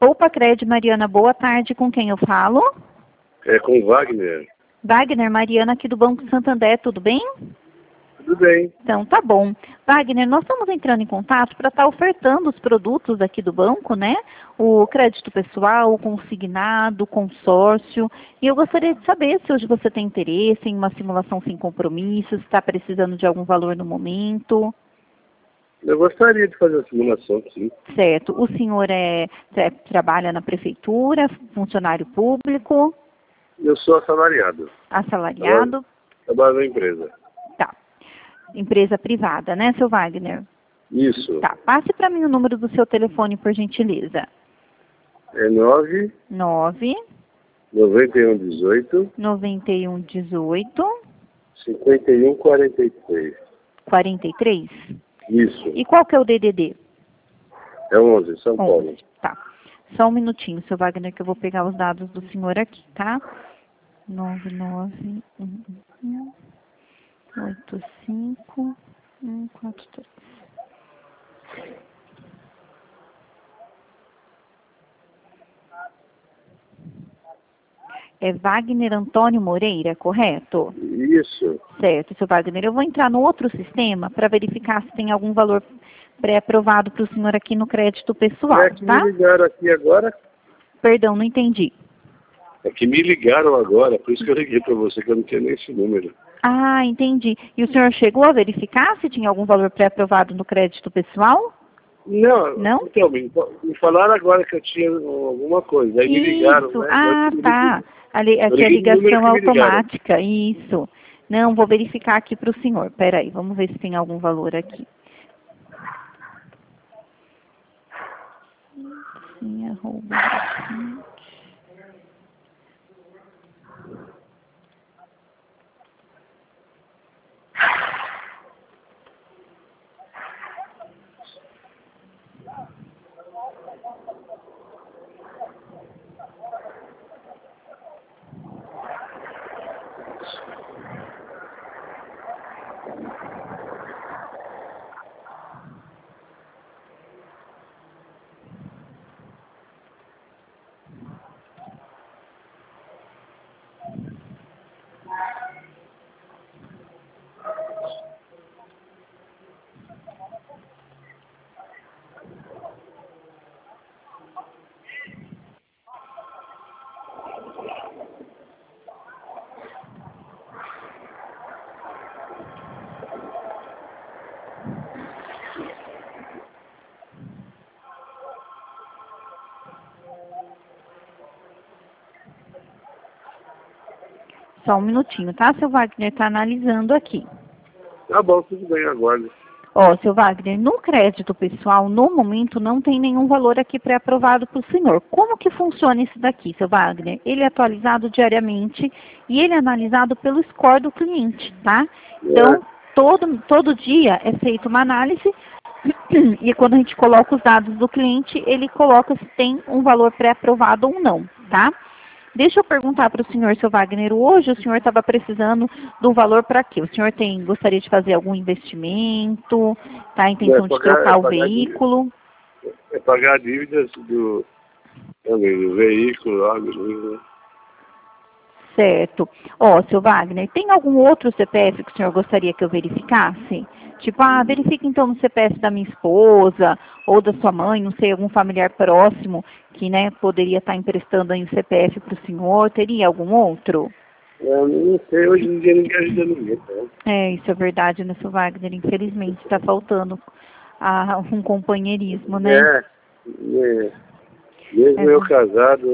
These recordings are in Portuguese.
Poupa Cred, Mariana, boa tarde. Com quem eu falo? É com o Wagner. Wagner, Mariana aqui do Banco Santander, tudo bem? Tudo bem. Então, tá bom. Wagner, nós estamos entrando em contato para estar ofertando os produtos aqui do banco, né? O crédito pessoal, o consignado, o consórcio. E eu gostaria de saber se hoje você tem interesse em uma simulação sem compromissos, se está precisando de algum valor no momento. Eu gostaria de fazer a simulação, sim. Certo. O senhor trabalha na prefeitura, funcionário público? Eu sou assalariado. Assalariado? Trabalho na empresa. Tá. Empresa privada, né, seu Wagner? Isso. Tá. Passe para mim o número do seu telefone, por gentileza. É 9 9 9118 9118 5143. 43. Isso. E qual que é o DDD? É 11, São Paulo. 11. Tá. Só um minutinho, seu Wagner, que eu vou pegar os dados do senhor aqui, tá? 99185 É Wagner Antônio Moreira, correto? Isso. Certo, seu Wagner. Eu vou entrar no outro sistema para verificar se tem algum valor pré-aprovado para o senhor aqui no crédito pessoal, É que tá? me ligaram aqui agora. Perdão, não entendi. É que me ligaram agora, por isso que eu liguei para você, que eu não tinha nem esse número. Ah, entendi. E o senhor chegou a verificar se tinha algum valor pré-aprovado no crédito pessoal? Não, Não? então, me falaram agora que eu tinha alguma coisa, aí me ligaram, Isso. né? Ah, tá. Aqui é liguei no número ligação que me ligaram. automática. Isso. Não, vou verificar aqui para o senhor. Peraí, vamos ver se tem algum valor aqui. Sim, arroba. Só um minutinho, tá? Seu Wagner está analisando aqui. Tá bom, tudo bem, aguardo. Ó, seu Wagner, no crédito pessoal, no momento, não tem nenhum valor aqui pré-aprovado para o senhor. Como que funciona isso daqui, seu Wagner? Ele é atualizado diariamente e ele é analisado pelo score do cliente, tá? Então, todo dia é feita uma análise e quando a gente coloca os dados do cliente, ele coloca se tem um valor pré-aprovado ou não, tá? Deixa eu perguntar para o senhor, seu Wagner, hoje o senhor estava precisando do valor para quê? O senhor gostaria de fazer algum investimento? Tá? A intenção de trocar o veículo? É pagar dívidas do veículo, algo. Certo. Ó, seu Wagner, tem algum outro CPF que o senhor gostaria que eu verificasse? Tipo, verifique então no CPF da minha esposa ou da sua mãe, não sei, algum familiar próximo que, né, poderia estar emprestando aí o CPF para o senhor. Teria algum outro? Eu não sei, hoje em dia ninguém ajuda ninguém. Tá? Isso é verdade, né, seu Wagner? Infelizmente está faltando um companheirismo, né? Mesmo eu casado,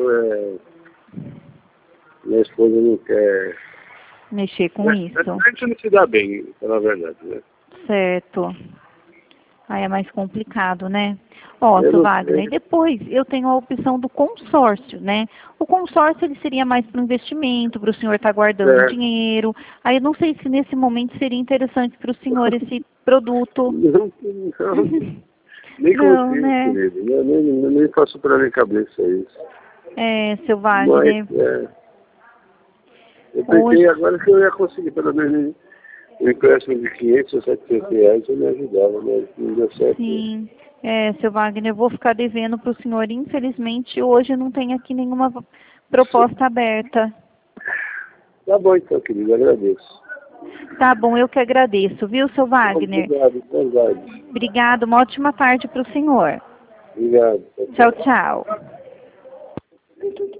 minha esposa não quer mexer com isso. A gente não se dá bem, pela verdade, né? Certo. Aí é mais complicado, né? Ó, seu Wagner, depois eu tenho a opção do consórcio, né? O consórcio ele seria mais para o investimento, para o senhor estar guardando dinheiro. Aí eu não sei se nesse momento seria interessante para o senhor esse produto. Não, nem consigo, né? querido. Eu nem faço para minha cabeça isso. Seu Wagner. Mas, eu pensei agora que eu ia conseguir pelo menos um empréstimo de 500 ou 700 reais, eu me ajudava, mas não deu certo. Sim. Seu Wagner, eu vou ficar devendo para o senhor. Infelizmente, hoje não tem aqui nenhuma proposta aberta. Tá bom então, querido, agradeço. Tá bom, eu que agradeço, viu, seu Wagner? Obrigado, verdade. Obrigado, uma ótima tarde para o senhor. Obrigado. Tchau, tchau.